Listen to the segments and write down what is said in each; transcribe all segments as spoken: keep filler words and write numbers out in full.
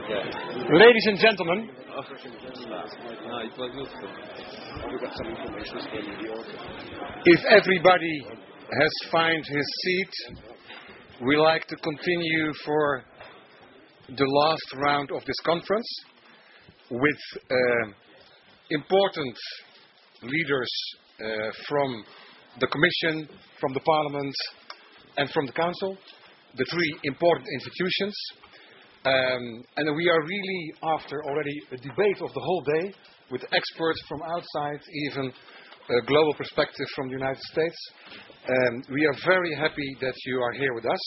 Ladies and gentlemen, if everybody has found his seat, we like to continue for the last round of this conference with uh, important leaders uh, from the Commission, from the Parliament and from the Council, the three important institutions. Um, and we are really after already a debate of the whole day with experts from outside, even a global perspective from the United States. Um, we are very happy that you are here with us.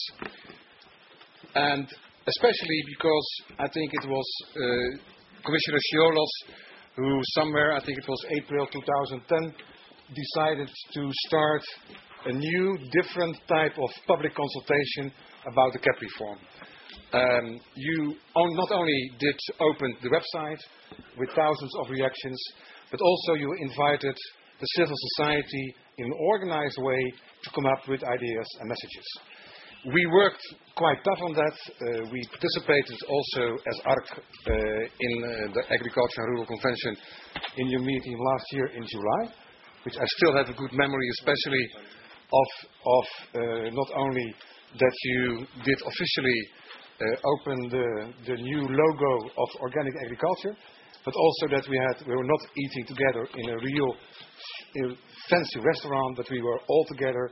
And especially because I think it was uh, Commissioner Ciolos who somewhere, I think it was April two thousand ten, decided to start a new, different type of public consultation about the C A P reform. Um, you on, not only did open the website with thousands of reactions, but also you invited the civil society in an organized way to come up with ideas and messages. We worked quite tough on that. Uh, we participated also as A R C uh, in uh, the Agriculture and Rural Convention in your meeting last year in July, which I still have a good memory, especially of, of uh, not only that you did officially uh, open the, the new logo of organic agriculture, but also that we had we were not eating together in a real uh, fancy restaurant, but we were all together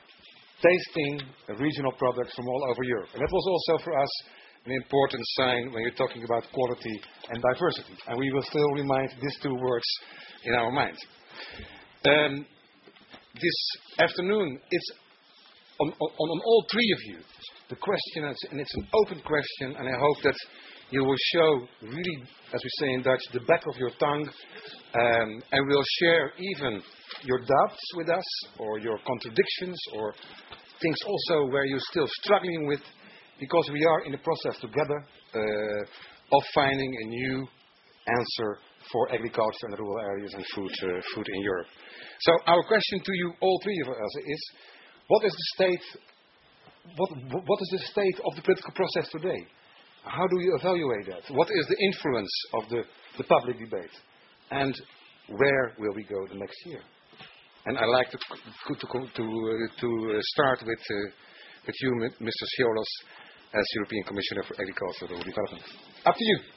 tasting regional products from all over Europe. And that was also for us an important sign when you're talking about quality and diversity. And we will still remind these two words in our mind. Um, this afternoon, it's on, on, on all three of you, the question, is, and it's an open question, and I hope that you will show really, as we say in Dutch, the back of your tongue, um, and will share even your doubts with us, or your contradictions, or things also where you're still struggling with, because we are in the process together uh, of finding a new answer for agriculture in the rural areas and food, uh, food in Europe. So our question to you, all three of us, is: what is the state? What, what is the state of the political process today? How do you evaluate that? What is the influence of the, the public debate? And where will we go the next year? And I'd like to to to, to, uh, to start with uh, with you, Mister Ciolos, as European Commissioner for Agricultural Development. Up to you.